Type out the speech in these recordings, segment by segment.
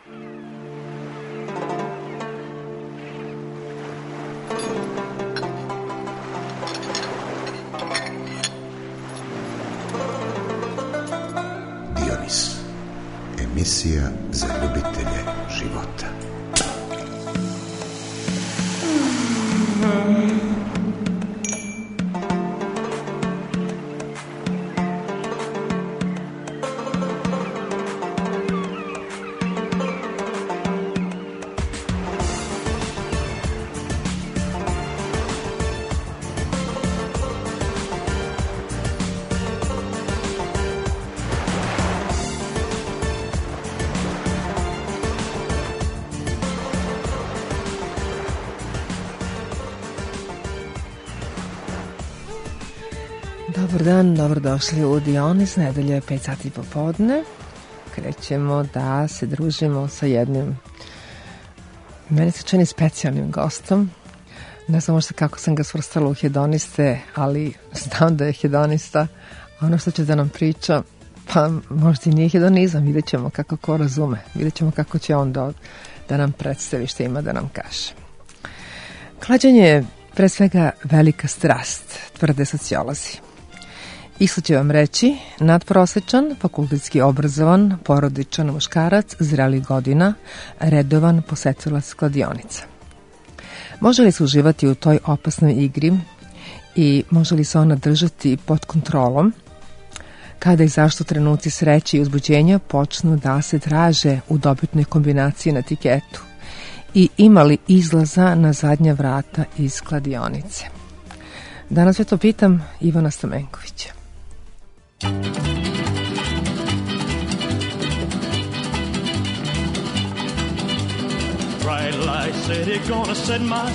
Dionis, emisija za ljubitelje života. Dobar dan, dobrodošli u Dionis, nedelje 5 sati popodne. Krećemo da se družimo sa jednim, meni se čini specijalnim gostom. Ne znam možda kako sam ga svrstala u hedoniste, ali znam da je hedonista. Ono što će da nam priča, pa možda i nije hedonizam, vidjet ćemo kako ko razume. Vidjet ćemo kako će on da nam predstavi što ima da nam kaže. Klađenje je pre svega velika strast, tvrde sociolozi. Ishod će vam reći nadprosečan, fakultetski obrazovan, porodičan muškarac, zrelih godina, redovan posetilac kladionica. Može li se uživati u toj opasnoj igri i može li se ona držati pod kontrolom kada i zašto trenuci sreće i uzbuđenja počnu da se traže u dobitnoj kombinaciji na tiketu i ima li izlaza na zadnja vrata iz kladionice? Danas sve to pitam Ivana Stamenkovića. Bright light city, gonna set my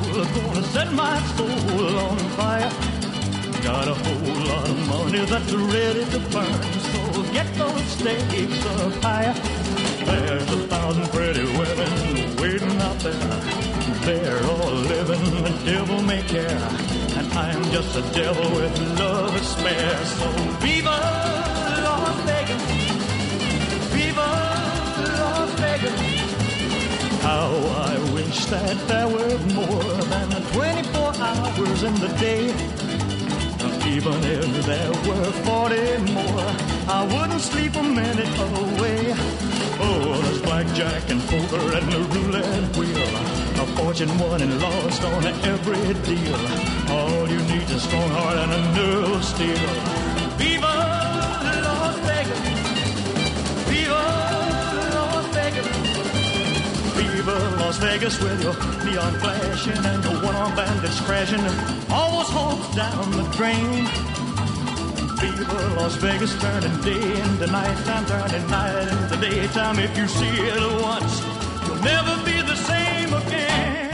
soul on fire. Got a whole lot of money that's ready to burn, so get those stakes up higher. There's 1,000 pretty women waiting out there. They're all living the devil may care, and I'm just a devil with love to spare. So viva Las Vegas, viva Las Vegas. How I wish that there were more than 24 hours in the day. Even if there were 40 more, I wouldn't sleep a minute away. Oh, there's blackjack and poker and the roulette wheel, a fortune won and lost on every deal. All you need is a strong heart and a nerve of steel. Viva Las Vegas, viva Las Vegas, viva Las Vegas with your neon flashing and your one-armed bandits crashing, all those hopes down the drain. Viva Las Vegas, turning day into nighttime, turning night into daytime. If you see it once, you'll never be the same again.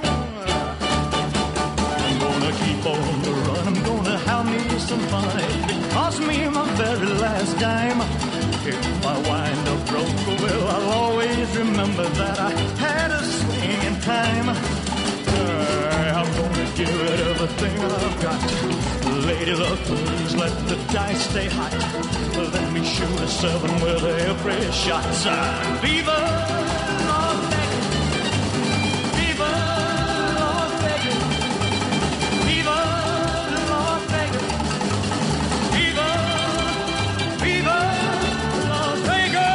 I'm gonna keep on the run, I'm gonna have me some fun. It cost me my very last dime. If I wind up broke, well, I'll always remember that I had a swing in time. I'm gonna give it everything I've got. Lady luck, please let the dice stay hot. Let me shoot a 7 with every shot. Viva Las Vegas, viva Las Vegas, viva Las Vegas, viva, viva Las Vegas.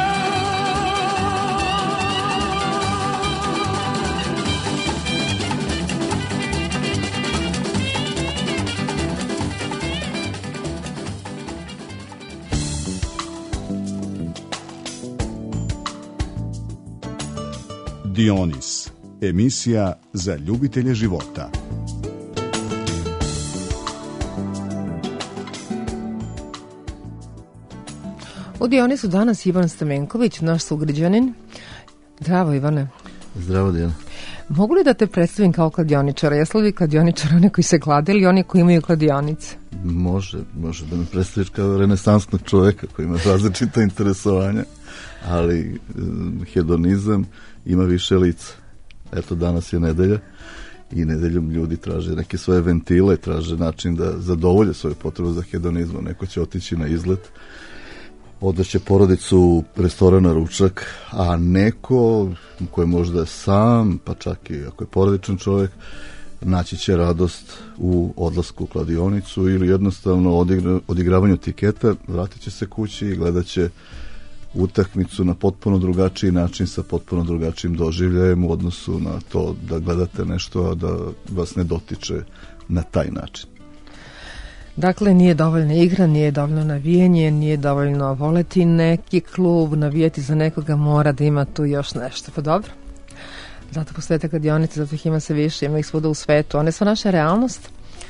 Dionis, emisija za ljubitelje života. U Dionisu danas Ivan Stamenković, naš sugrađanin. Zdravo, Ivane. Zdravo, Dijana. Mogu li da te predstavim kao kladioničara? Jesu li kladioničara oni koji se klade ili oni koji imaju kladionice? Može da me predstaviš kao renesansnog čoveka koji ima različita interesovanja, ali hedonizam ima više lica. Eto, danas je nedelja i nedeljom ljudi traže neke svoje ventile, traže način da zadovolje svoje potrebe za hedonizmom. Neko će otići na izlet odveće porodicu u restoran na ručak, a neko koji možda je sam, pa čak i ako je porodičan čovjek, naći će radost u odlasku u kladionicu ili jednostavno odigravanju tiketa, vratit će se kući i gledat će utakmicu na potpuno drugačiji način sa potpuno drugačijim doživljajem u odnosu na to da gledate nešto, a da vas ne dotiče na taj način. Dakle, nije dovoljna igra, nije dovoljno navijanje, nije dovoljno voleti neki klub, navijeti za nekoga, mora da ima tu još nešto. Pa dobro, zato postoje te kladionice, zato ih ima sve više, ima ih svuda u svetu, one su naša realnost.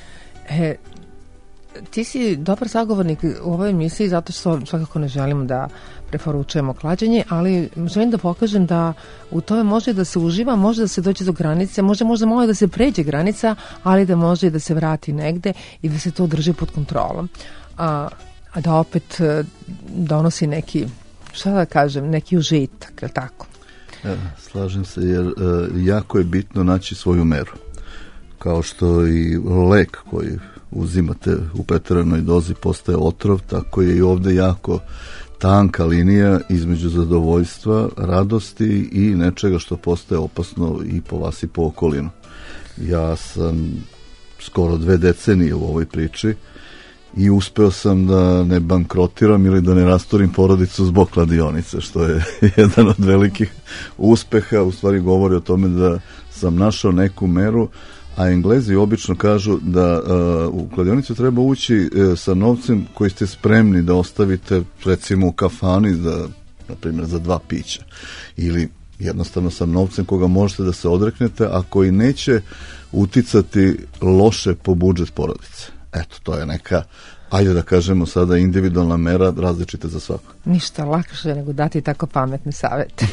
Ti si dobar sagovornik u ovoj emisiji zato što svakako ne želimo da preporučujemo klađenje, ali želim da pokažem da u tome može da se uživa, može da se dođe do granice, može možda malo da se pređe granica, ali da može da se vrati negde i da se to drži pod kontrolom. A da opet donosi neki, šta da kažem, neki užitak, je li tako? Slažem se, jer jako je bitno naći svoju meru. Kao što i lek koji uzimate u preteranoj dozi postaje otrov, tako je i ovde jako tanka linija između zadovoljstva, radosti i nečega što postaje opasno i po vas i po okolinu. Ja sam skoro 2 decenije u ovoj priči i uspeo sam da ne bankrotiram ili da ne rasturim porodicu zbog kladionice, što je jedan od velikih uspeha, u stvari govori o tome da sam našao neku meru, a Englezi obično kažu da u kladionicu treba ući sa novcem koji ste spremni da ostavite recimo u kafani na primjer za 2 pića ili jednostavno sa novcem koga možete da se odreknete, a koji neće uticati loše po budžet porodice. Eto, to je neka, ajde da kažemo sada, individualna mera različita za svakog. Ništa lakše nego dati tako pametne savete.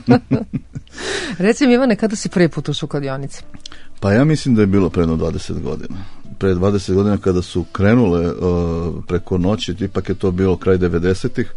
Reci mi, Ivane, kada si prvi put ušao u kladionicu? Pa ja mislim da je bilo predno 20 godina. Pre 20 godina kada su krenule preko noći, ipak je to bilo kraj 90-ih,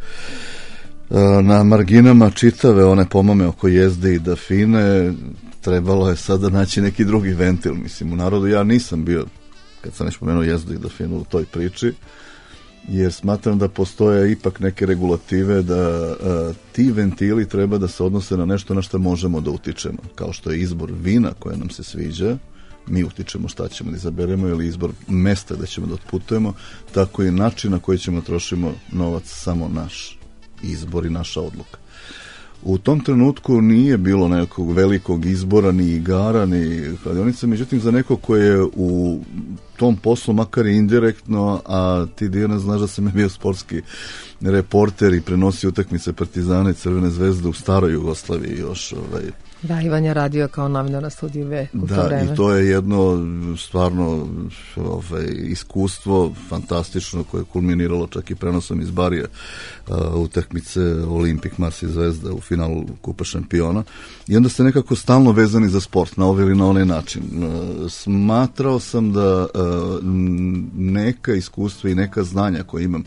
na marginama čitave one pomame oko Jezde i Dafine, trebalo je sada naći neki drugi ventil. Mislim, u narodu ja nisam bio, kad sam već pomenuo Jezdu i Dafinu, u toj priči, jer smatram da postoje ipak neke regulative da ti ventili treba da se odnose na nešto na što možemo da utičemo, kao što je izbor vina koje nam se sviđa, mi utičemo šta ćemo da izaberemo, ili izbor mesta da ćemo da otputujemo, tako i način na koji ćemo trošimo novac, samo naš izbor i naša odluka. U tom trenutku nije bilo nekog velikog izbora, ni igara, ni kladionica, međutim za neko ko je u tom poslu, makar i indirektno, a ti, Dijana, znaš da sam je bio sportski reporter i prenosio utakmice Partizana i Crvene zvezde u staroj Jugoslaviji još. Da, Ivan je radio kao novinar na Studiju V u to vreme. Da, i to je jedno stvarno iskustvo fantastično koje je kulminiralo čak i prenosom iz Barija utakmice Olimpik Marseille Zvezda u finalu Kupa šampiona. I onda ste nekako stalno vezani za sport na ovaj ili na onaj način. Smatrao sam da neka iskustva i neka znanja koje imam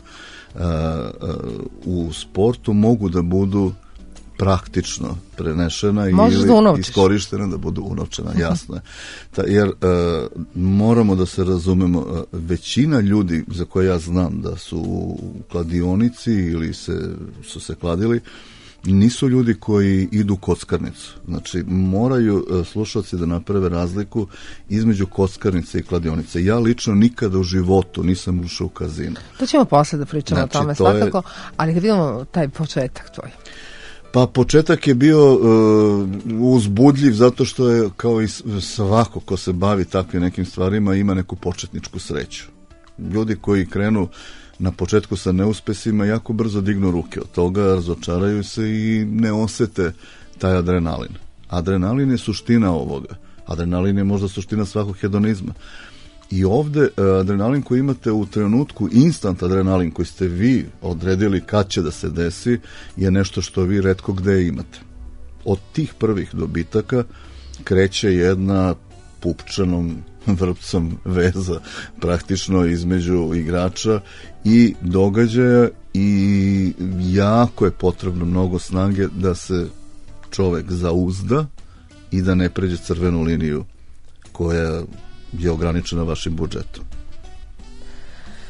u sportu mogu da budu praktično prenešena ili iskorištena da budu unovčena, jasno je. Jer moramo da se razumemo, većina ljudi za koje ja znam da su u kladionici ili su se kladili, nisu ljudi koji idu u kockarnicu. Znači, moraju slušalci da naprave razliku između kockarnice i kladionice. Ja lično nikada u životu nisam ušao u kazino. To ćemo posle da pričamo o tome svakako, ali da vidimo taj početak tvoj. Pa početak je bio uzbudljiv zato što je, kao i svako ko se bavi takvim nekim stvarima, ima neku početničku sreću. Ljudi koji krenu na početku sa neuspesima jako brzo dignu ruke od toga, razočaraju se i ne osete taj adrenalin. Adrenalin je suština ovoga. Adrenalin je možda suština svakog hedonizma. I ovde adrenalin koji imate u trenutku, instant adrenalin koji ste vi odredili kad će da se desi, je nešto što vi retko gde imate. Od tih prvih dobitaka kreće jedna pupčanom vrpcom veza praktično između igrača i događaja, i jako je potrebno mnogo snage da se čovek zauzda i da ne pređe crvenu liniju koja je ograničena vašim budžetom.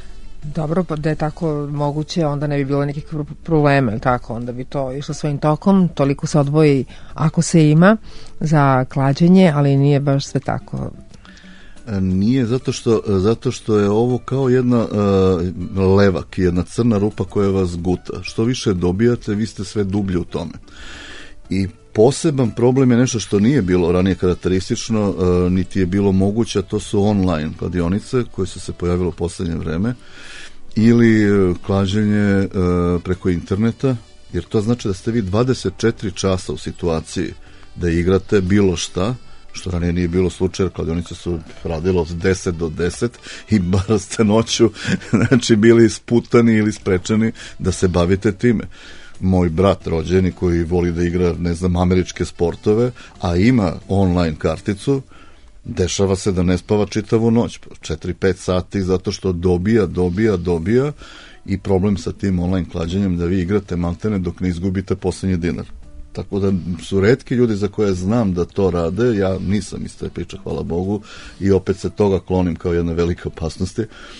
Dobro, pa da je tako moguće, onda ne bi bilo nekih problema, ili tako, onda bi to išlo svojim tokom, toliko se odvoji ako se ima za klađenje, ali nije baš sve tako. Nije, zato što je ovo kao jedna levak, jedna crna rupa koja vas guta. Što više dobijate, vi ste sve dublje u tome. I poseban problem je nešto što nije bilo ranije karakteristično, niti je bilo moguće, a to su online kladionice koje su se pojavile u poslednje vreme, ili klađenje preko interneta, jer to znači da ste vi 24 časa u situaciji da igrate bilo šta, što ranije nije bilo slučaj, jer kladionice su radile od 10 do 10 i bar ste noću znači bili sputani ili sprečeni da se bavite time. Moj brat rođeni koji voli da igra, ne znam, američke sportove, a ima online karticu, dešava se da ne spava čitavu noć, 4-5 sati, zato što dobija i problem sa tim online klađenjem da vi igrate maltene dok ne izgubite poslednji dinar. Tako da su retki ljudi za koje znam da to rade, ja nisam iz te priče, hvala Bogu, i opet se toga klonim kao jedna velika opasnosti,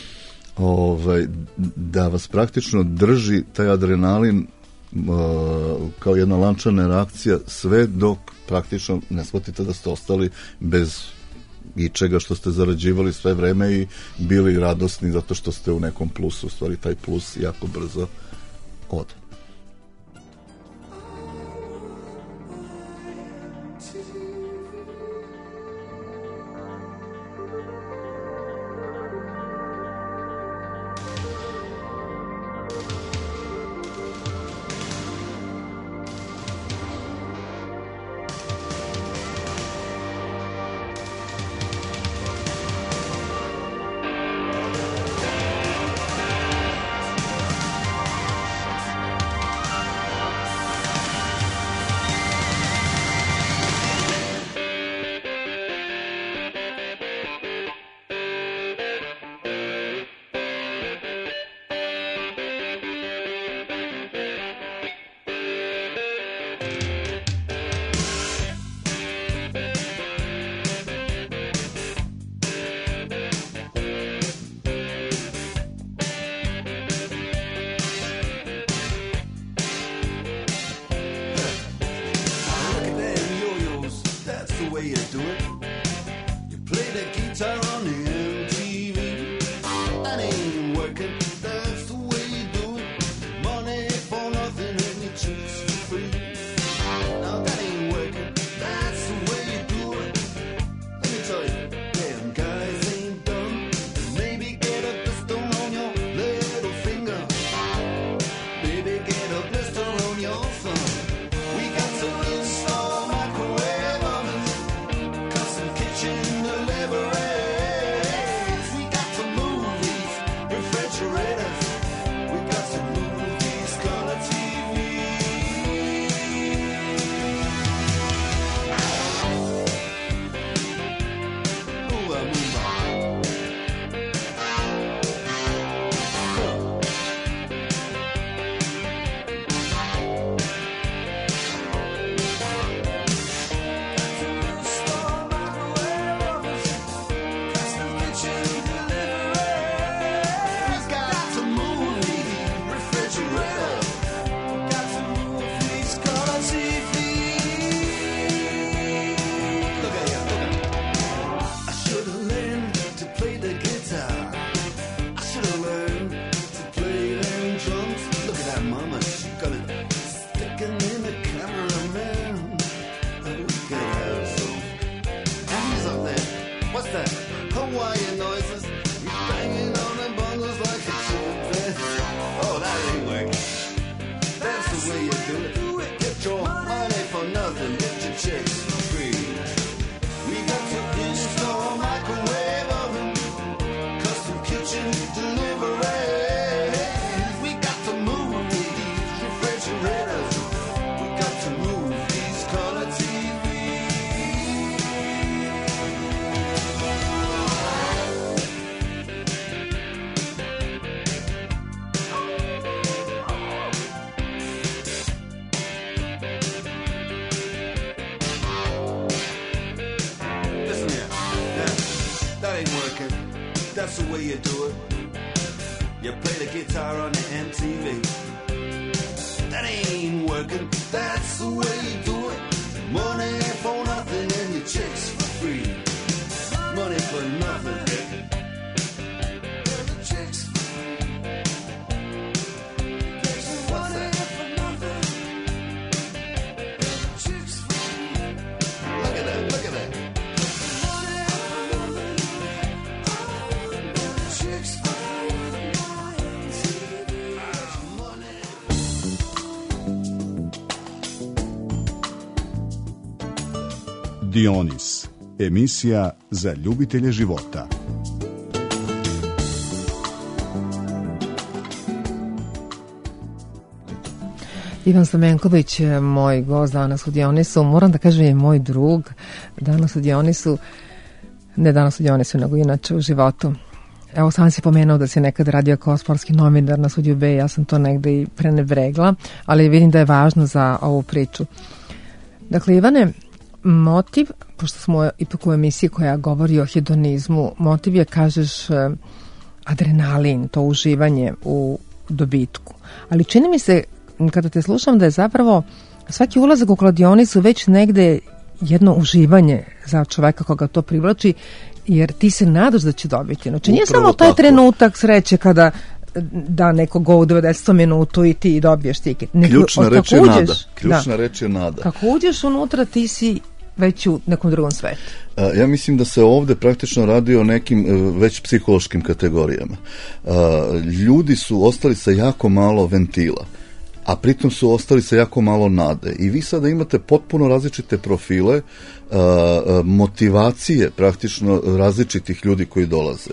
da vas praktično drži taj adrenalin kao jedna lančana reakcija sve dok praktično ne shvatite da ste ostali bez ičega što ste zarađivali sve vreme i bili radosni zato što ste u nekom plusu. U stvari taj plus jako brzo ode. You play the guitar on the MTV. That ain't working, that's the way you do it. Money for nothing and your chicks for free. Money for nothing. Dionis, emisija za ljubitelje života. Ivan Stamenković, moj gost danas u Dionisu, moram da kažem je moj drug danas u Dionisu, ne danas u Dionisu, nego inače u životu. Evo, sam si pomenuo da si nekad radio kao sportski novinar na Studiju B, ja sam to negde i prenebregla, ali vidim da je važno za ovu priču. Dakle, Ivane, motiv, pošto smo ipak u emisiji koja govori o hedonizmu, motiv je, kažeš, adrenalin, to uživanje u dobitku. Ali čini mi se, kada te slušam, da je zapravo svaki ulazak u kladionicu već negde jedno uživanje za čoveka koga to privlači, jer ti se nadaš da će dobiti. Znači, nije samo taj trenutak sreće kada da neko go u 90 minutu i ti dobiješ tiket. Ključna reč je nada. Ključna reč je nada. Kako uđeš unutra, ti si već u nekom drugom svetu. Ja mislim da se ovde praktično radi o nekim već psihološkim kategorijama. Ljudi su ostali sa jako malo ventila, a pritom su ostali sa jako malo nade. I vi sada imate potpuno različite profile, motivacije praktično različitih ljudi koji dolaze.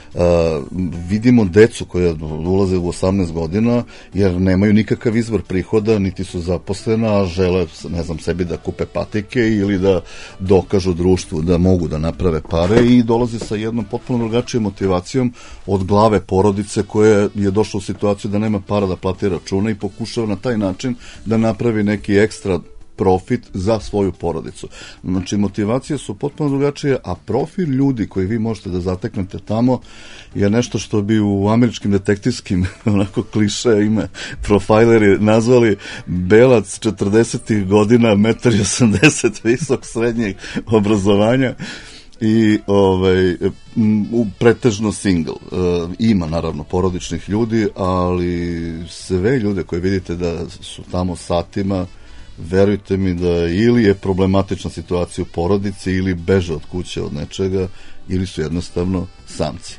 Vidimo decu koja ulaze u 18 godina jer nemaju nikakav izvor prihoda, niti su zaposlena, a žele, ne znam, sebi da kupe patike ili da dokažu društvu da mogu da naprave pare i dolaze sa jednom potpuno drugačijom motivacijom od glave porodice koja je došla u situaciju da nema para da plati račune i pokušava na taj način da napravi neki ekstra profit za svoju porodicu. Znači, motivacije su potpuno drugačije, a profil ljudi koji vi možete da zateknete tamo je nešto što bi u američkim detektivskim onako kliše ime profajleri nazvali belac 40. godina, 1,80 m, visok, srednjeg obrazovanja i pretežno single. Ima naravno porodičnih ljudi, ali sve ljude koje vidite da su tamo satima, verujte mi da ili je problematična situacija u porodici, ili beže od kuće od nečega, ili su jednostavno samci.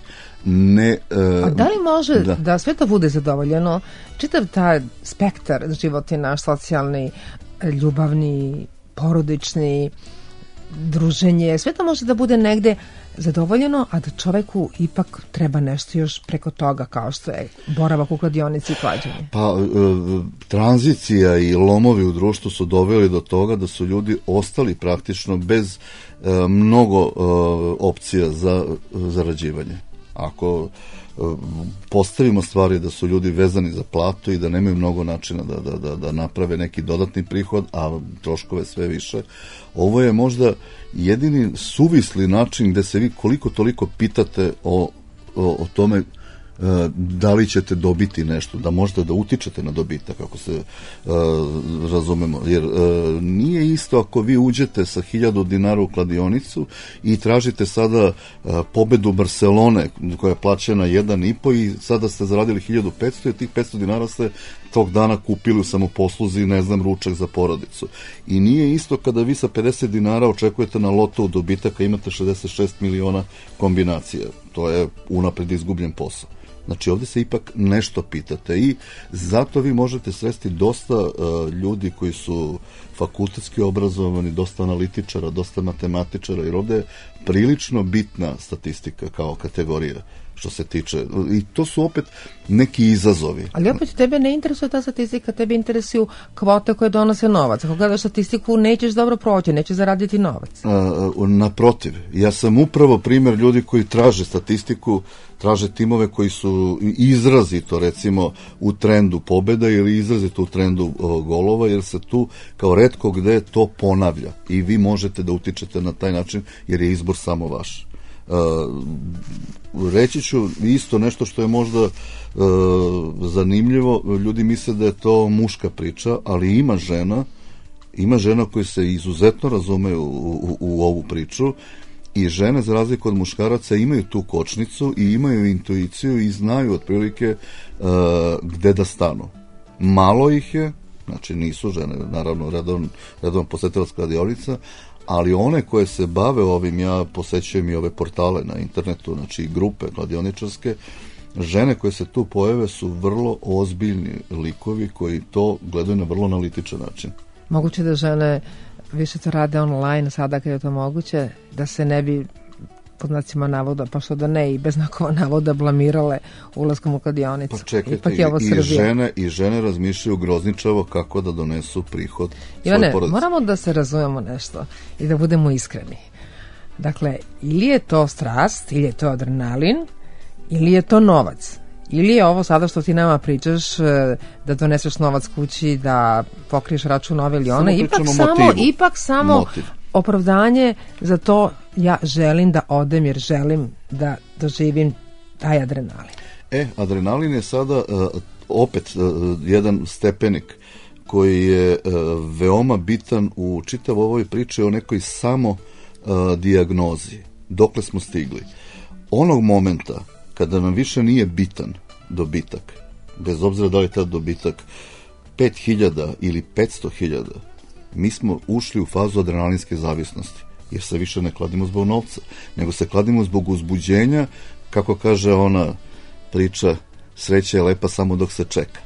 A da li može da sve to bude zadovoljeno? Čitav taj spektar života naš, socijalni, ljubavni, porodični, druženje, sve to može da bude negde zadovoljeno, a da čoveku ipak treba nešto još preko toga, kao što je boravak u kladionici i klađenje. Pa, tranzicija i lomovi u društvu su doveli do toga da su ljudi ostali praktično bez mnogo opcija za zarađivanje. Ako postavimo stvari da su ljudi vezani za platu i da nemaju mnogo načina da naprave neki dodatni prihod, a troškove sve više, ovo je možda jedini suvisli način gde se vi koliko toliko pitate o tome da li ćete dobiti nešto, da možete da utičete na dobitak, ako se razumemo, jer nije isto ako vi uđete sa 1000 dinara u kladionicu i tražite sada pobedu Barcelone koja je plaćena 1,5 i sada ste zaradili 1500 i tih 500 dinara ste tog dana kupili u samoposluzi, ne znam, ručak za porodicu. I nije isto kada vi sa 50 dinara očekujete na loto u dobitaka, imate 66 miliona kombinacija. To je unapred izgubljen posao. Znači, ovde se ipak nešto pitate i zato vi možete sresti dosta ljudi koji su fakultetski obrazovani, dosta analitičara, dosta matematičara, jer ovde je prilično bitna statistika kao kategorija što se tiče, i to su opet neki izazovi. Ali opet tebe ne interesuje ta statistika, tebe interesuju kvote koje donose novac. Ako gledaš statistiku, nećeš dobro proći, nećeš zaraditi novac. Naprotiv, ja sam upravo primer ljudi koji traže statistiku, traže timove koji su izrazito, recimo, u trendu pobeda ili izrazito u trendu golova, jer se tu kao retko gde to ponavlja i vi možete da utičete na taj način jer je izbor samo vaš. Reći ću isto nešto što je možda zanimljivo. Ljudi misle da je to muška priča, ali ima žena koje se izuzetno razumeju u ovu priču, i žene, za razliku od muškaraca, imaju tu kočnicu i imaju intuiciju i znaju otprilike gde da stanu. Malo ih je, znači nisu žene, naravno redovan posetilac kladionica, ali one koje se bave ovim, ja posećujem i ove portale na internetu, znači grupe kladioničarske, žene koje se tu pojave su vrlo ozbiljni likovi koji to gledaju na vrlo analitičan način. Moguće da žene više to rade online sada kad je to moguće, da se ne bi pod znacima navoda, pa što da ne, i bez znakova navoda blamirale ulaskom u kladionicu. Pa čekajte, ipak je ovo i žene razmišljaju grozničavo kako da donesu prihod Ivane, svoj porodici. moramo da se razumemo nešto i da budemo iskreni. Dakle, ili je to strast, ili je to adrenalin, ili je to novac. Ili je ovo sada što ti nama pričaš, da doneseš novac kući, da pokriješ račun ove ili one, ipak samo motiv. Opravdanje za to, ja želim da odem jer želim da doživim taj adrenalin. Adrenalin je sada opet jedan stepenik koji je veoma bitan u čitavoj ovoj priči o nekoj samo dijagnozi. Dokle smo stigli? Onog momenta kada nam više nije bitan dobitak, bez obzira da li je taj dobitak 5.000 ili 500.000, mi smo ušli u fazu adrenalinske zavisnosti, jer se više ne kladimo zbog novca, nego se kladimo zbog uzbuđenja, kako kaže ona priča, sreća je lepa samo dok se čeka.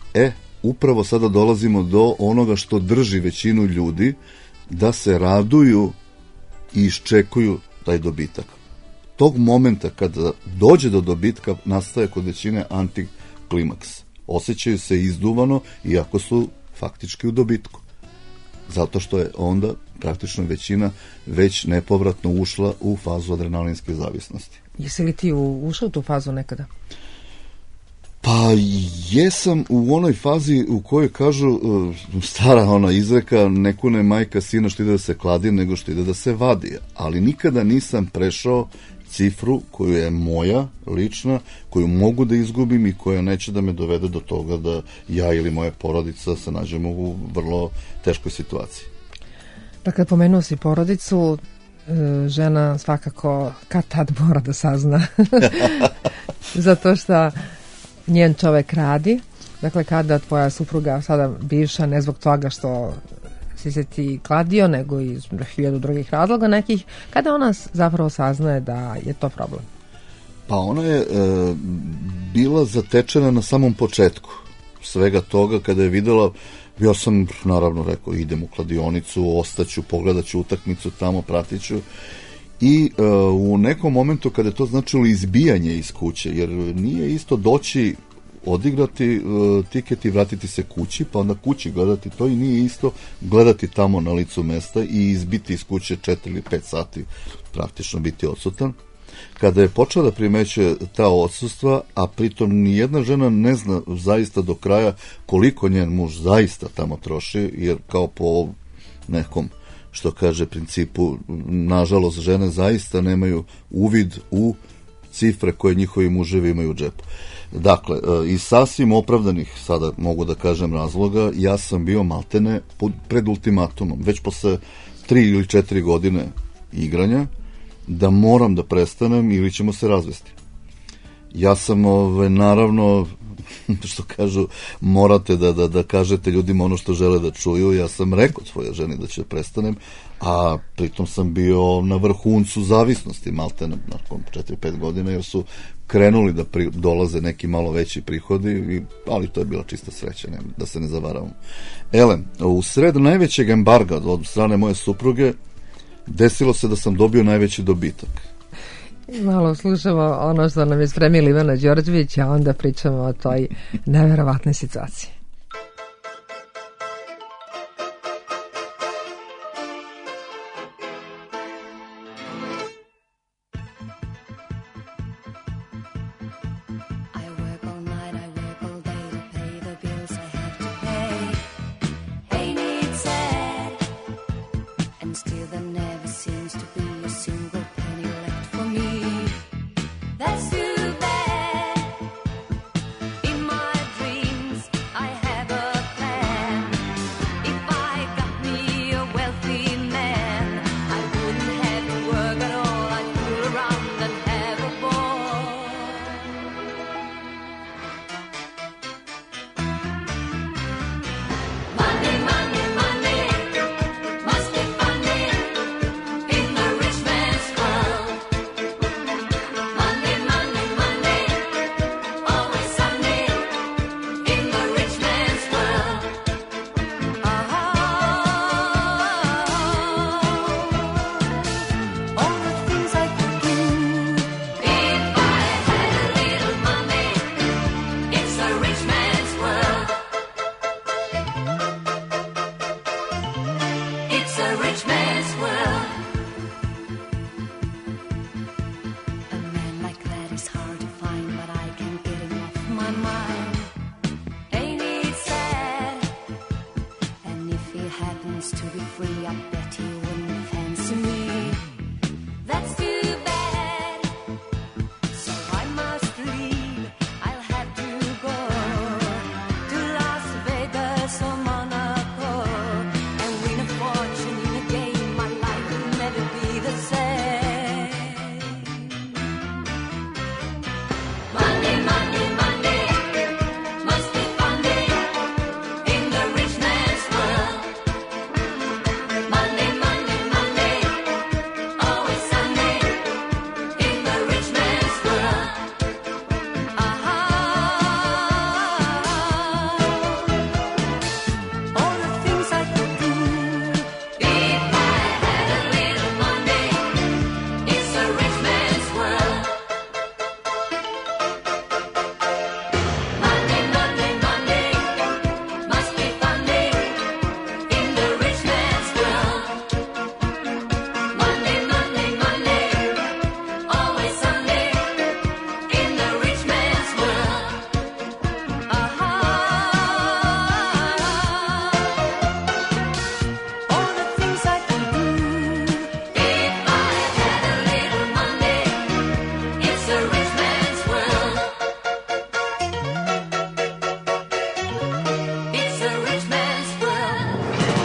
Upravo sada dolazimo do onoga što drži većinu ljudi da se raduju i iščekuju taj dobitak. Tog momenta kada dođe do dobitka nastaje kod većine antiklimaks. Osjećaju se izduvano iako su faktički u dobitku. Zato što je onda praktično većina već nepovratno ušla u fazu adrenalinske zavisnosti. Jesi li ti ušao u tu fazu nekada? Pa jesam u onoj fazi u kojoj kažu, stara ona izreka, ne kune majka sina što ide da se kladi, nego što ide da se vadi. Ali nikada nisam prešao cifru koju je moja, lična, koju mogu da izgubim i koja neće da me dovede do toga da ja ili moja porodica se nađemo u vrlo teškoj situaciji. Dakle, pomenuo si porodicu, žena svakako kad tad mora da sazna zato što njen čovek radi. Dakle, kada tvoja supruga, sada bivša, ne zbog toga što si se ti kladio, nego iz 1000 drugih razloga nekih, kada ona zapravo saznaje da je to problem? Pa ona je bila zatečena na samom početku svega toga, kada je videla, ja sam naravno rekao, idem u kladionicu, ostaću, pogledaću utakmicu tamo, pratiću, i u nekom momentu kada je to značilo izbijanje iz kuće, jer nije isto doći, odigrati tiket i vratiti se kući, pa onda kući gledati to, i nije isto gledati tamo na licu mesta i izbiti iz kuće 4 ili 5 sati, praktično biti odsutan. Kada je počela da primećuje ta odsustva, a pritom nijedna žena ne zna zaista do kraja koliko njen muž zaista tamo troši, jer kao po nekom, što kaže, principu, nažalost, žene zaista nemaju uvid u cifre koje njihovi muževi imaju u džepu. Dakle, iz sasvim opravdanih, sada mogu da kažem, razloga, ja sam bio maltene pred ultimatumom, već posle 3 ili 4 godine igranja, da moram da prestanem ili ćemo se razvesti. Ja sam, naravno, što kažu, morate da kažete ljudima ono što žele da čuju. Ja sam rekao svojoj ženi da ću prestanem, a pritom sam bio na vrhuncu zavisnosti, maltene, nakon 4-5 godina, jer su krenuli da dolaze neki malo veći prihodi, ali to je bila čista sreća, da se ne zavaravamo. U sred najvećeg embarga od strane moje supruge desilo se da sam dobio najveći dobitak. Malo slušamo ono što nam je spremila Ivana Đorđević, a onda pričamo o toj neverovatnoj situaciji. Still there never seems to be a single penny left for me. It's a rich man's world. A man like that is hard to find, but I can't get him off my mind. Ain't it sad? And if he happens to be free, I bet he wouldn't fancy me. That's too bad. So I must leave. I'll have to go to Las Vegas or Monaco and win a fortune in a game. My life will never be the same. Monday, Monday, Monday, must be fun day in the rich man's world. Monday, Monday, Monday, always Sunday in the rich man's world. All the things I could do if I had a little money. It's a rich man's world. Monday, Monday, Monday, must be fun day in the rich man's world. Monday, Monday, Monday, always Sunday in the rich man's world. All the things I could do if I had a little money. It's a rich man's world. It's a rich man's world.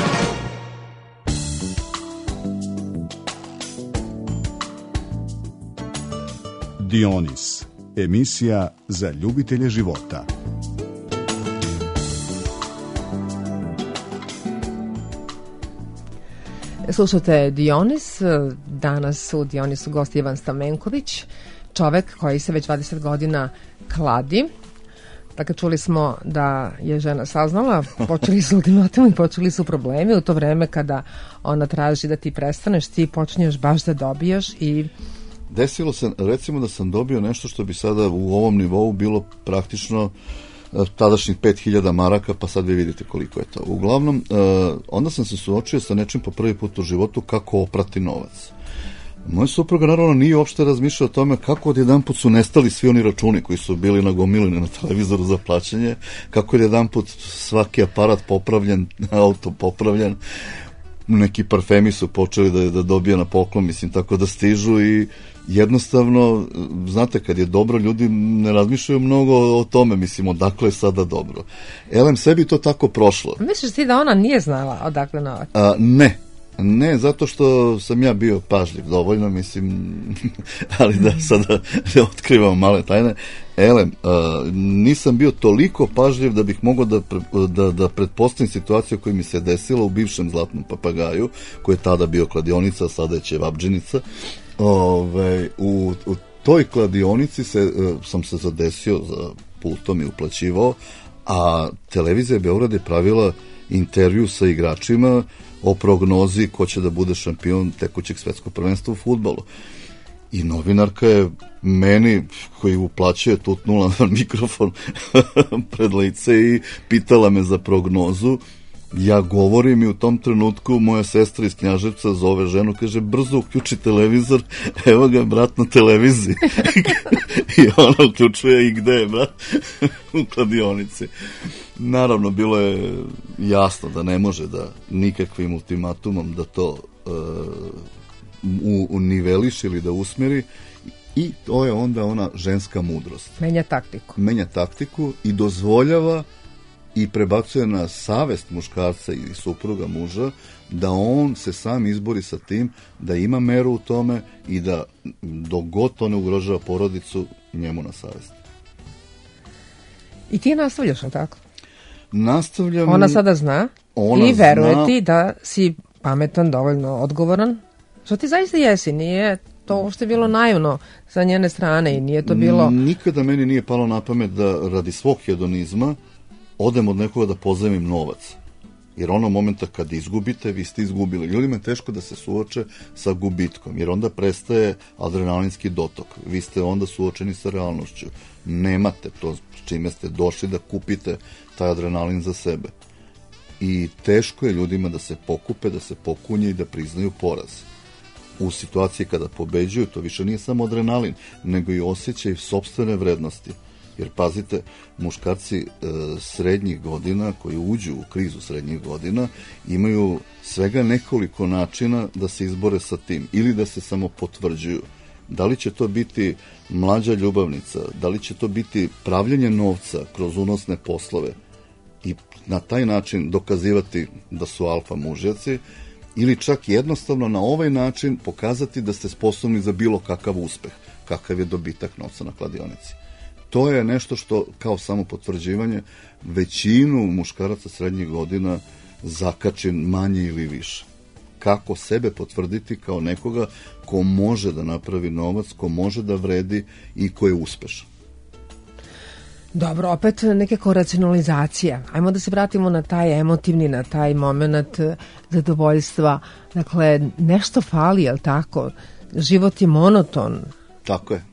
Dionis, emisija za ljubitelje života. Slušate Dionis, danas u Dionisu gost Ivan Stamenković, čovek koji se već 20 godina kladi. Dakle, čuli smo da je žena saznala, počeli su ultimatumi, počeli su problemi u to vreme kada ona traži da ti prestaneš, ti počinješ baš da dobijaš i Desilo se, recimo da sam dobio nešto što bi sada u ovom nivou bilo praktično tadašnjih 5000 maraka, pa sad vi vidite koliko je to. Uglavnom, onda sam se suočio sa nečim po prvi put u životu kako oprati novac. Moja supruga naravno nije uopšte razmišljala o tome kako odjedanput su nestali svi oni računi koji su bili nagomileni na televizoru za plaćanje, kako je odjedanput svaki aparat popravljen, auto popravljen, neki parfemi su počeli da dobije na poklon, mislim, tako da stižu i jednostavno, znate, kad je dobro, ljudi ne razmišljaju mnogo o tome, mislim, odakle je sada dobro. Elem, sebi to tako prošlo. Misliš ti da ona nije znala odakle novac? Ne, zato što sam ja bio pažljiv dovoljno, mislim, ali da sada ne otkrivam male tajne. Elem, nisam bio toliko pažljiv da bih mogao da pretpostavim situaciju koja mi se desila u bivšem Zlatnom papagaju, koji je tada bio kladionica, a sada je ćevabdžinica. U toj kladionici sam se zadesio za pultom i uplaćivao, a televizija Beograd je pravila intervju sa igračima o prognozi ko će da bude šampion tekućeg svetskog prvenstva u fudbalu. I novinarka je meni, koji uplaćuje, tutnula mikrofon pred lice i pitala me za prognozu. Ja govorim i u tom trenutku moja sestra iz Knjaževca zove ženu, kaže, brzo uključi televizor, evo ga brat na televiziji. I ona uključuje i gde je brat? U kladionici. Naravno, bilo je jasno da ne može da nikakvim ultimatumom da to univeliš ili da usmeri, i to je onda ona ženska mudrost. Menja taktiku i dozvoljava i prebacuje na savest muškarca ili supruga muža da on se sam izbori sa tim, da ima meru u tome i da dok god to ne ugrožava porodicu, njemu na savest. I ti je nastavljaš, na tako? Nastavljam. Ona sada zna i veruje ti da si pametan, dovoljno odgovoran. Što ti zaista jesi, nije to uopšte bilo naivno sa njene strane i nije to bilo... Nikada meni nije palo na pamet da radi svog hedonizma odem od nekoga da pozajmim novac. Jer ono momenta kad izgubite, vi ste izgubili. Ljudima je teško da se suoče sa gubitkom, jer onda prestaje adrenalinski dotok. Vi ste onda suočeni sa realnošću. Nemate to s čime ste došli da kupite taj adrenalin za sebe. i teško je ljudima da se pokupe, da se pokunje i da priznaju poraz. U situaciji kada pobeđuju, to više nije samo adrenalin, nego i osjećaj sopstvene vrednosti. Jer pazite, muškarci srednjih godina koji uđu u krizu srednjih godina imaju svega nekoliko načina da se izbore sa tim ili da se samo potvrđuju. Da li će to biti mlađa ljubavnica, da li će to biti pravljenje novca kroz unosne poslove i na taj način dokazivati da su alfa mužjaci, ili čak jednostavno na ovaj način pokazati da ste sposobni za bilo kakav uspeh, kakav je dobitak novca na kladionici. To je nešto što, kao samo potvrđivanje, većinu muškaraca srednjih godina zakači manje ili više. Kako sebe potvrditi kao nekoga ko može da napravi novac, ko može da vredi i ko je uspešan. Dobro, opet nekako racionalizacija. Ajmo da se vratimo na taj emotivni, na taj moment zadovoljstva. Dakle, nešto fali, je li tako? Život je monoton. Tako je.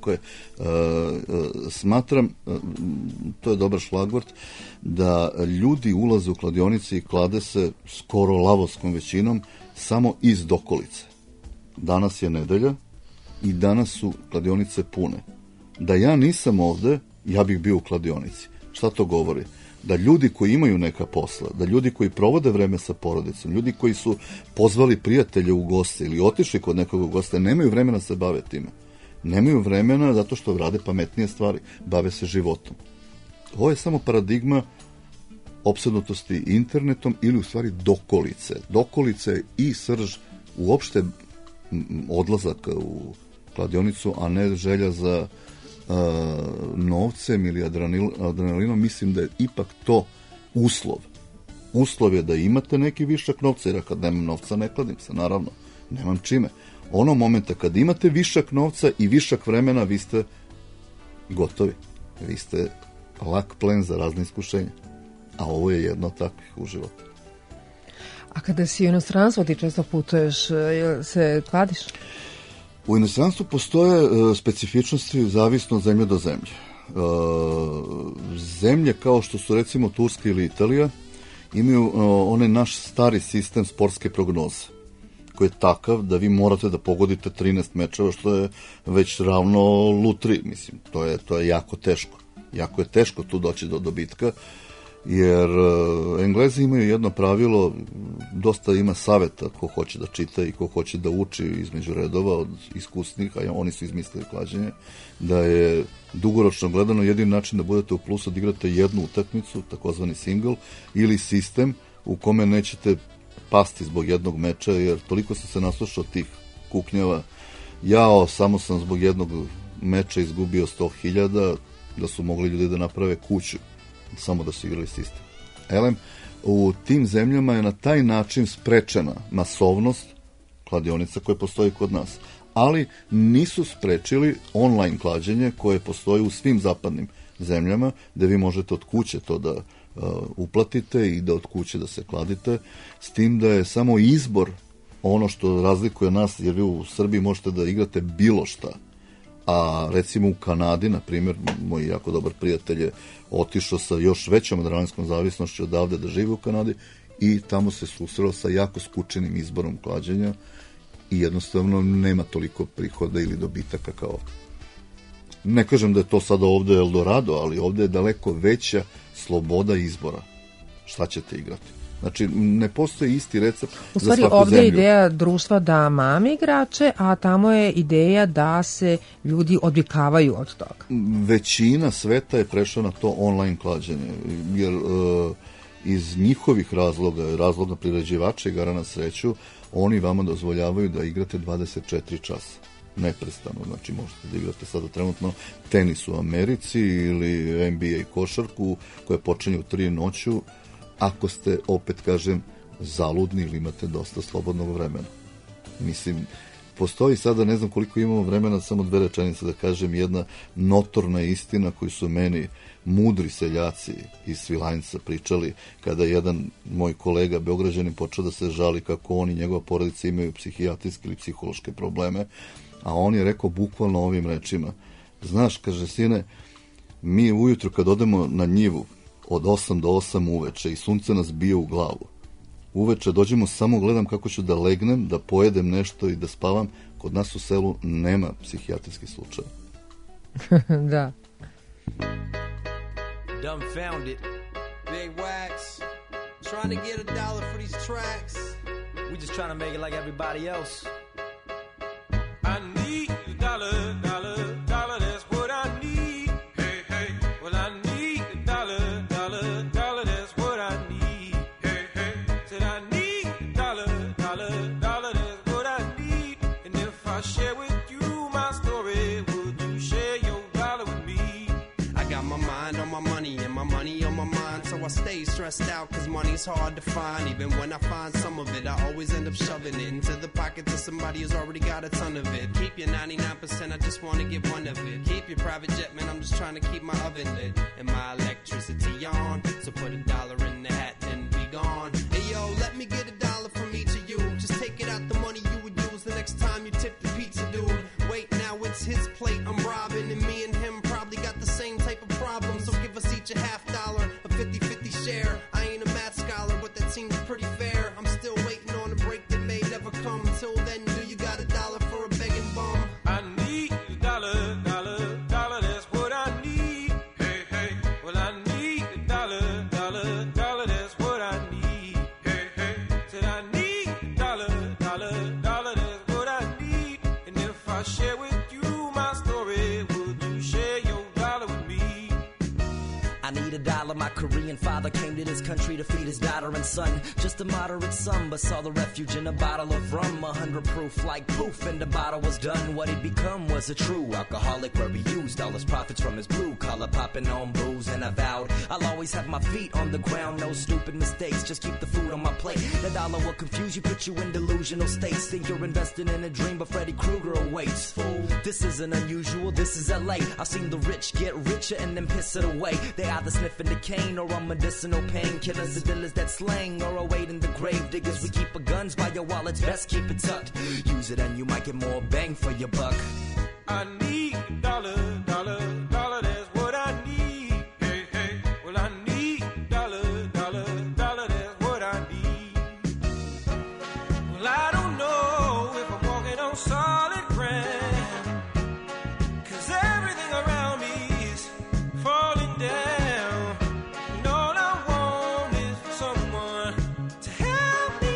Smatram, to je dobar šlagvort, da ljudi ulaze u kladionice i klade se skoro lavovskom većinom samo iz dokolice. Danas je nedelja i danas su kladionice pune. Da ja nisam ovde, ja bih bio u kladionici. Šta to govori? Da ljudi koji imaju neka posla, da ljudi koji provode vreme sa porodicom, ljudi koji su pozvali prijatelje u goste ili otišli kod nekog u goste, nemaju vremena da se bave time. Nemaju vremena zato što rade pametnije stvari, bave se životom. Ovo je samo paradigma opsednutosti internetom ili u stvari dokolice. Dokolice i srž uopšte odlazak u kladionicu, a ne želja za novcem ili adrenalinom. Mislim da je ipak to uslov. Uslov je da imate neki višak novca, jer kad nemam novca ne kladim se, naravno, nemam čime. Ono momenta kad imate višak novca i višak vremena, vi ste gotovi. Vi ste lak plen za razne iskušenja. A ovo je jedno od takvih u životu. A kada si u inostranstvu, ti često putuješ, se kladiš? U inostranstvu postoje specifičnosti zavisno od zemlje do zemlje. Zemlje kao što su recimo Turska ili Italija imaju onaj naš stari sistem sportske prognoze, koji je takav da vi morate da pogodite 13 mečeva, što je već ravno lutri, mislim, to je jako teško. Jako je teško tu doći do dobitka, jer Englezi imaju jedno pravilo, dosta ima saveta ko hoće da čita i ko hoće da uči između redova od iskusnih, a oni su izmislili klađenje, da je dugoročno gledano jedin način da budete u plusu da igrate jednu utakmicu, takozvani single, ili sistem u kome nećete pasti zbog jednog meča, jer toliko sam se naslušao tih kuknjava. Samo sam zbog jednog meča izgubio 100.000, da su mogli ljudi da naprave kuću, samo da su igrali sistem. Elem, u tim zemljama je na taj način sprečena masovnost kladionica koje postoji kod nas. Ali nisu sprečili online klađenje koje postoji u svim zapadnim zemljama, gde vi možete od kuće to da uplatite i da od kuće da se kladite, s tim da je samo izbor ono što razlikuje nas, jer vi u Srbiji možete da igrate bilo šta. A recimo u Kanadi, na primjer, moj jako dobar prijatelj je otišao sa još većom adrenalinskom zavisnošću odavde da živi u Kanadi i tamo se susreo sa jako skučenim izborom klađenja i jednostavno nema toliko prihoda ili dobitaka kao ovde. Ne kažem da je to sada ovde Eldorado, ali ovde je daleko veća sloboda izbora. Šta ćete igrati? Znači, ne postoji isti recept za svaku zemlju. U stvari, ovde je ideja društva da mame igrače, a tamo je ideja da se ljudi odvikavaju od toga. Većina sveta je prešla na to online klađenje, jer iz njihovih razloga priređivača igara na sreću, oni vama dozvoljavaju da igrate 24 časa. Neprestano, znači možete da igrate sada trenutno tenis u Americi ili NBA košarku koja počinje u 3 noću, ako ste, opet kažem, zaludni ili imate dosta slobodnog vremena. Mislim, postoji sada, ne znam koliko imamo vremena, samo 2 rečenice da kažem, jedna notorna istina koju su meni mudri seljaci iz Svilajnca pričali kada jedan moj kolega Beograđanin počeo da se žali kako on i njegova porodica imaju psihijatrijske ili psihološke probleme, a on je rekao bukvalno ovim rečima: znaš, kaže, sine, mi ujutru kad odemo na njivu, od 8 do 8 uveče i sunce nas bije u glavu. Uveče dođemo, samo gledam kako ću da legnem, da pojedem nešto i da spavam. Kod nas u selu nema psihijatrijskih slučaja. Da. Dumbfounded. Big Wax. Trying to get $1 for these tracks. We just trying to make it like everybody else. I need $1, $1, that's what I need. Hey, hey. Well, I need $1, $1, that's what I need. Hey, hey. Said I need $1, $1, that's what I need. And if I share with you my story, would you share your dollar with me? I got my mind on my money and my money on my mind, so I stay stressed out cause money's hard to find. Even when I find some of it, I always end up shoving it into the pockets of somebody who's already got a ton of it. Keep your 99%, I just want to get one of it. Keep your private jet, man, I'm just trying to keep my oven lit and my electricity on. So put $1 in the hat and be gone. Hey yo, let me get $1 from each of you. Just take it out the money you would use the next time you tip the pizza dude. Wait, now it's his plate I'm robbing, and me and him probably got the same type of problem. So give us each $50, a 50-50 share. I ain't a math scholar, but that seems pretty fair. I'm still waiting on a break that may never come. Till then, do you got $1 for a begging bum? I need $1, $1, that's what I need. Hey, hey. Well, I need $1, $1, that's what I need. Hey, hey. Said I need $1, $1, that's what I need. And if I share with you my story, would you share your dollar with me? I need $1. My Korean father came to this country to feed his daughter and son. Just a moderate sum, but saw the refuge in a bottle of rum. 100 proof, like poof, and the bottle was done. What he'd become was a true alcoholic, where he used all his profits from his blue collar, popping on booze. And I vowed I'll always have my feet on the ground, no stupid mistakes, just keep the food on my plate. The dollar will confuse you, put you in delusional states. Think you're investing in a dream, but Freddy Krueger awaits. Fool, this isn't unusual, this is LA. I've seen the rich get richer and then piss it away. They either sniffing the cane or on medicinal painkillers. The dealers that slang or awaiting the grave diggers. We keep our guns by your wallets, best keep it tucked. Use it and you might get more bang for your buck. I need $1, $1, that's what I need. Hey, hey. Well, I need $1, $1, that's what I need. Well, I don't know if I'm walking on solid ground, cause everything around me is falling down. And all I want is for someone to help me.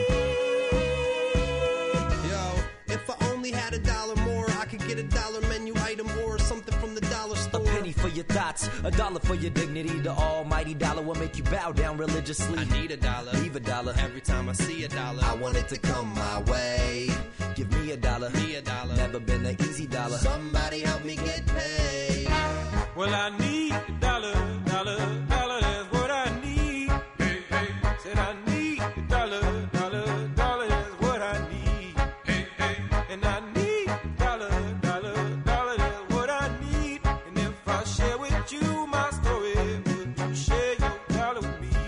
Yo, if I only had $1 more, I could get $1 menu item or something from the dollar store. A penny for your thoughts, $1 for your dignity. The almighty dollar will make you bow down religiously. I need $1, leave $1 every time I see $1. I want it to come my way. Give me $1, me $1. Never been an easy dollar. Somebody help me get paid. Well, I need $1, $1, that's what I need. Hey, hey. Said I need $1, $1, that's what I need. Hey, hey. And I need $1, $1, that's what I need. And if I share with you my story, would you share your dollar with me?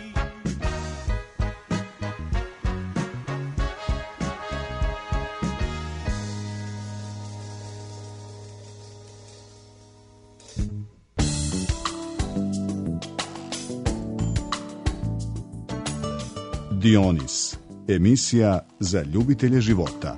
Dionis, emisija za ljubitelje života.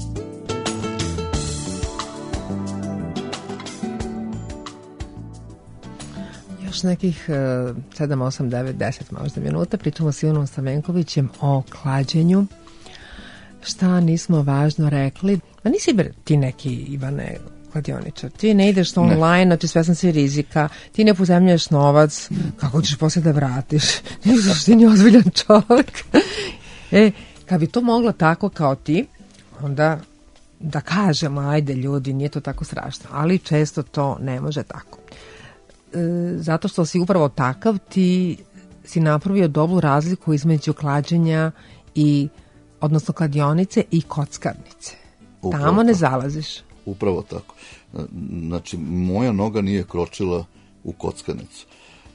Još nekih 7, 8, 9, 10 možda minuta pričamo s Ivanom Stamenkovićem o klađenju. Šta nismo važno rekli? Ma nisi ti neki, Ivane, kladioničar. Ti ne ideš online, znači svestan si rizika, ti ne pozemljuješ novac, kako ćeš poslije da vratiš? Nisi ti ni ozbiljan čovjek. Kad bi to moglo tako kao ti, onda da kažemo, ajde ljudi, nije to tako strašno, ali često to ne može tako. Zato što si upravo takav, ti si napravio dobru razliku između klađenja i, odnosno kladionice i kockarnice. Upravo Tamo ne tako. zalaziš. Upravo tako. Znači, moja noga nije kročila u kockarnicu.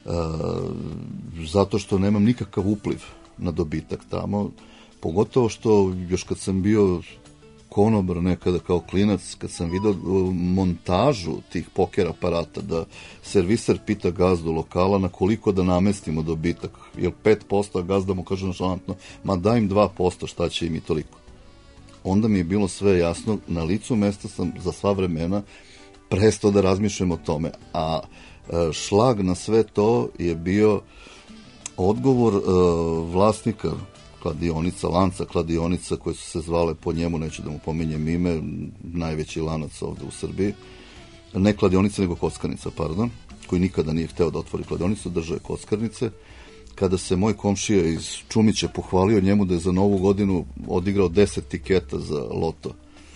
Zato što nemam nikakav upliv na dobitak tamo. Pogotovo što još kad sam bio konobar nekada kao klinac, kad sam vidio montažu tih poker aparata, da serviser pita gazdu lokala na koliko da namestimo dobitak, jer 5%, a gazda mu kaže nonšalantno, ma daj im 2%, šta će im i toliko. Onda mi je bilo sve jasno, na licu mesta sam za sva vremena prestao da razmišljam o tome, a šlag na sve to je bio odgovor vlasnika kladionica, lanca kladionica koje su se zvale po njemu, neću da mu pominjem ime, najveći lanac ovde u Srbiji, ne kladionica nego kockarnica, pardon, koji nikada nije hteo da otvori kladionicu, držao je kockarnice. Kada se moj komšija iz Čumića pohvalio njemu da je za Novu godinu odigrao 10 tiketa za loto,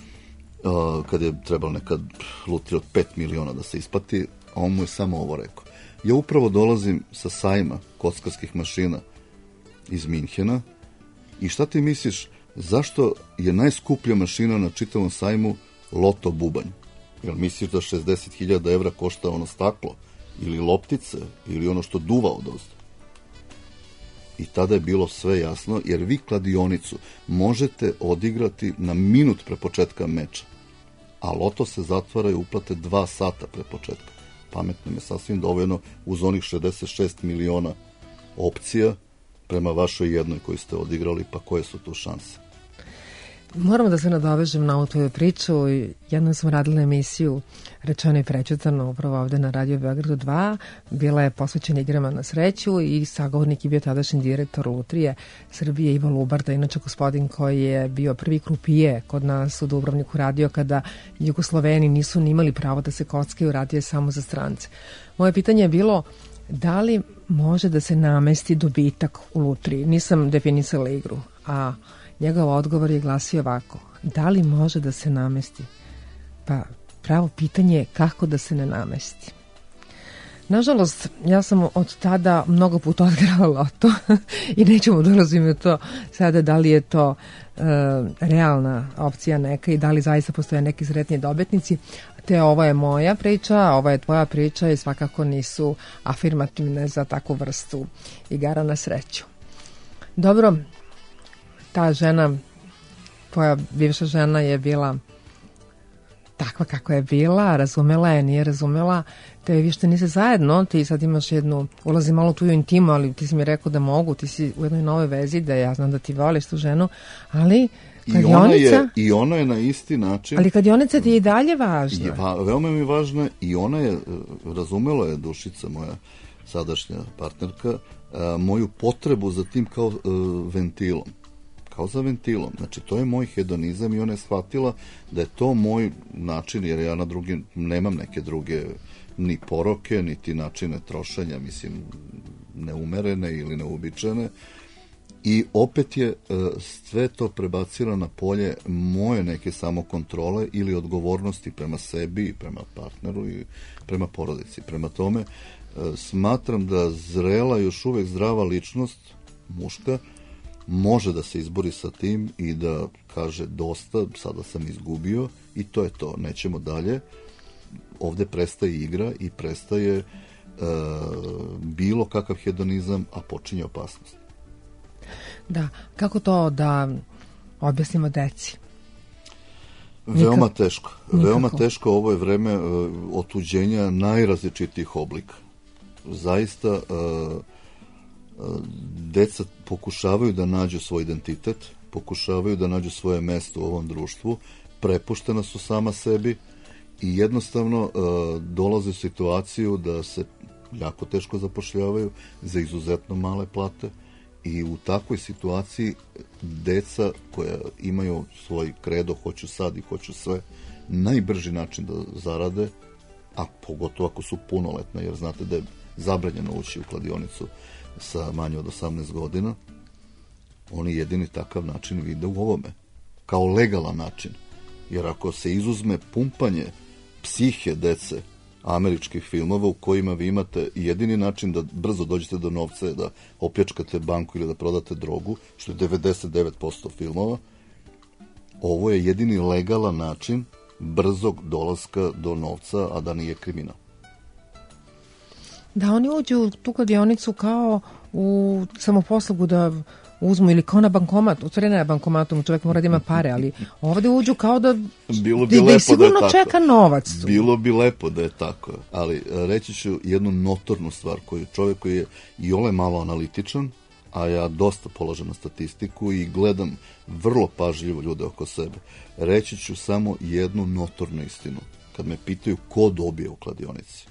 kad je trebalo nekad lutrija od 5 miliona da se isplati, a on mu je samo ovo rekao. Ja upravo dolazim sa sajma kockarskih mašina iz Minhena i šta ti misliš, zašto je najskuplja mašina na čitavom sajmu loto bubanj? Jel misliš da 60.000 evra košta ono staklo ili loptice ili ono što duva odozdo? I tada je bilo sve jasno, jer vi kladionicu možete odigrati na minut pre početka meča, a loto se zatvara i uplate 2 sata pre početka. Pametno je sasvim dovoljno uz onih 66 miliona opcija prema vašoj jednoj koju ste odigrali, pa koje su tu šanse? Moram da se nadovežem na ovu tvoju priču. Jednom sam radila emisiju Rečeno i prećutano upravo ovde na Radio Beogradu 2. Bila je posvećena igrama na sreću i sagovornik je bio tadašnji direktor Lutrije Srbije Ivo Lubarda, inače gospodin koji je bio prvi krupije kod nas u Dubrovniku radio kada Jugosloveni nisu ni imali pravo da se kockaju, radio je samo za strance. Moje pitanje je bilo da li može da se namesti dobitak u Lutriji. Nisam definisala igru, a njegov odgovor je glasio ovako: da li može da se namesti? Pa pravo pitanje je kako da se ne namesti. Nažalost, ja sam od tada mnogo puta odigrala loto i nećemo dolaziti u to sada da li je to realna opcija neka i da li zaista postoje neki sretni dobitnici. Te ovo je moja priča, ovo je tvoja priča i svakako nisu afirmativne za takvu vrstu igara na sreću. Dobro, ta žena, tvoja bivša žena je bila takva kako je bila, razumela je, nije razumela, te vi što niste zajedno, ti sad imaš jednu, ulazi malo u tuju intimu, ali ti si mi rekao da mogu, ti si u jednoj novoj vezi, da ja znam da ti voliš tu ženu, ali kladionica... I ona je na isti način... Ali kladionica ti je i dalje važna. Veoma mi je važna i ona je, razumela je Dušica, moja sadašnja partnerka, moju potrebu za tim kao ventilom. Kao za ventilom. Znači, to je moj hedonizam i ona je shvatila da je to moj način, jer ja na drugi nemam neke druge ni poroke, niti načine trošenja, mislim, neumerene ili neuobičajene. I opet je sve to prebacila na polje moje neke samokontrole ili odgovornosti prema sebi, prema partneru i prema porodici. Prema tome, smatram da zrela, još uvek zdrava ličnost, muška, može da se izbori sa tim i da kaže dosta, sada sam izgubio i to je to, nećemo dalje. Ovde prestaje igra i prestaje bilo kakav hedonizam, a počinje opasnost. Da, kako to da objasnimo deci? Veoma teško. Veoma teško, ovo je vreme otuđenja najrazličitijih oblika. Zaista deca pokušavaju da nađu svoj identitet, pokušavaju da nađu svoje mesto u ovom društvu, prepuštena su sama sebi i jednostavno dolaze u situaciju da se jako teško zapošljavaju za izuzetno male plate i u takvoj situaciji deca koja imaju svoj kredo, hoću sad i hoću sve, najbrži način da zarade, a pogotovo ako su punoletne, jer znate da je zabranjeno ući u kladionicu sa manje od 18 godina, oni jedini takav način vide u ovome, kao legalan način. Jer ako se izuzme pumpanje psihe dece američkih filmova u kojima vi imate jedini način da brzo dođete do novca je da opljačkate banku ili da prodate drogu, što je 99% filmova, ovo je jedini legalan način brzog dolaska do novca, a da nije kriminal. Da oni uđu u tu kladionicu kao u samoposlugu, da uzmu ili kao na bankomat, u stvari ne na bankomatu, čovjek mora da ima pare, ali ovdje uđu kao da Bilo bi lepo ih sigurno da je tako. čeka novac. Bilo bi lepo da je tako, ali reći ću jednu notornu stvar koju čovjek koji je i ole malo analitičan, a ja dosta polažem na statistiku i gledam vrlo pažljivo ljude oko sebe. Reći ću samo jednu notornu istinu. Kad me pitaju ko dobije u kladionici.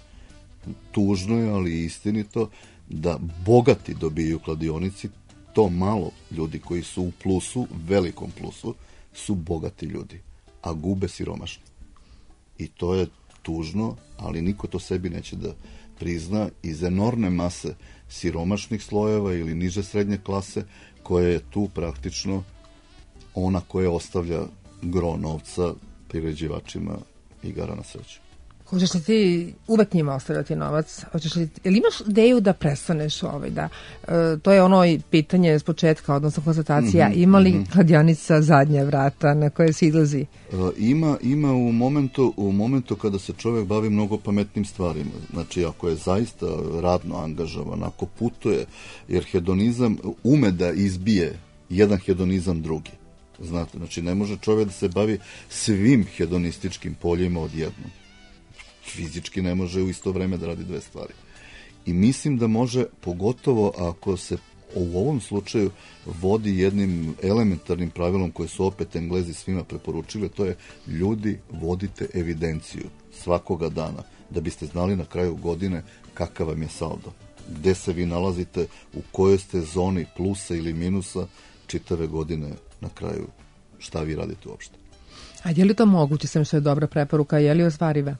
Tužno je, ali istinito, da bogati dobiju u kladionici, to malo ljudi koji su u plusu, velikom plusu, su bogati ljudi, a gube siromašni. I to je tužno, ali niko to sebi neće da prizna iz enormne mase siromašnih slojeva ili niže srednje klase, koja je tu praktično ona koja ostavlja gro novca priređivačima igara na sreću. Hoćeš li ti uvek njima ostavljati novac? Ili imaš ideju da prestaneš da? To je ono i pitanje s početka, odnosno konstatacija. Ima li kladionica zadnja vrata na koje se izlazi? Ima u momentu kada se čovjek bavi mnogo pametnim stvarima. Znači, ako je zaista radno angažovan, ako putuje, jer hedonizam ume da izbije jedan hedonizam drugi. Znate, znači ne može čovjek da se bavi svim hedonističkim poljima odjednom. Fizički ne može u isto vreme da radi dve stvari. I mislim da može, pogotovo ako se u ovom slučaju vodi jednim elementarnim pravilom koje su opet Englezi svima preporučili, to je ljudi vodite evidenciju svakoga dana, da biste znali na kraju godine kakav vam je saldo. Gde se vi nalazite, u kojoj ste zoni plusa ili minusa čitave godine na kraju, šta vi radite uopšte. A je li to moguće, sem što je dobra preporuka, je li ostvariva?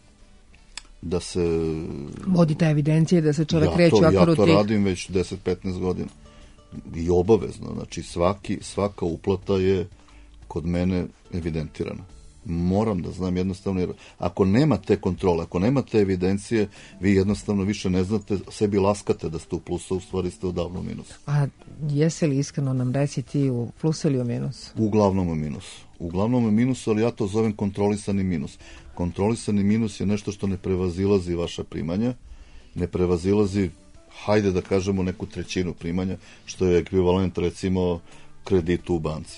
Da se vodite evidencije, da se čovjek kreće u Ja to radim već 10-15 godina. I obavezno, znači svaka uplata je kod mene evidentirana. Moram da znam jednostavno, jer ako nema te kontrole, ako nema te evidencije, vi jednostavno više ne znate, sebi laskate da ste u plusu, u stvari ste odavno u minusu. A jesi li iskreno nam reci ti u plus ili u minus? Uglavnom u minusu. Uglavnom u minusu, ali ja to zovem kontrolisani minus. Kontrolisani minus je nešto što ne prevazilazi vaša primanja, ne prevazilazi, hajde da kažemo, neku trećinu primanja, što je ekvivalent recimo kreditu u banci.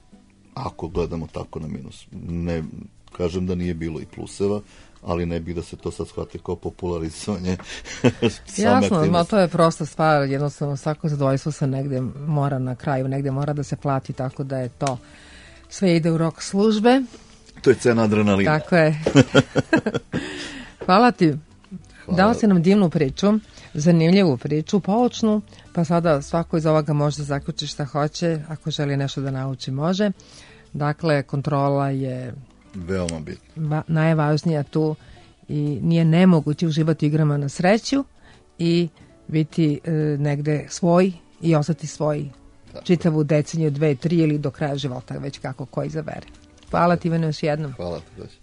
Ako gledamo tako na minus. Ne kažem da nije bilo i pluseva, ali ne bih da se to sad shvati kao popularizovanje. Jasno, to je prosta stvar, jednostavno svako zadovoljstvo se negde mora na kraju, negde mora da se plati, tako da je to sve ide u rok službe. To je cena adrenalina. Tako je. Hvala ti. Dao si nam divnu priču, zanimljivu priču, poučnu, pa sada svako iz ovoga može da zaključi šta hoće, ako želi nešto da nauči može. Dakle, kontrola je veoma bitna. Najvažnija tu i nije nemoguće uživati u igrama na sreću i biti negde svoj i ostati svoj čitavu deceniju, 2, 3 ili do kraja života, već kako ko izabere. Hvala ti, Ivane, još jednom. Hvala ti, Daši.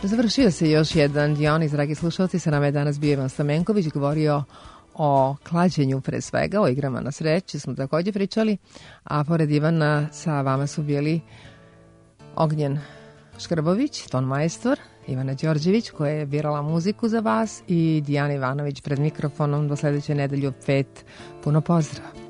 Završio se još jedan Dionis, dragi slušalci, sa nama je danas bio Ivan Stamenković, govorio o klađenju pre svega, o igrama na sreću smo također pričali, a pored Ivana sa vama su bili Ognjen Škrbović, ton majstor, Ivana Đorđević koja je birala muziku za vas i Dijana Ivanović pred mikrofonom. Do sledeće nedelje u 5. Puno pozdrava.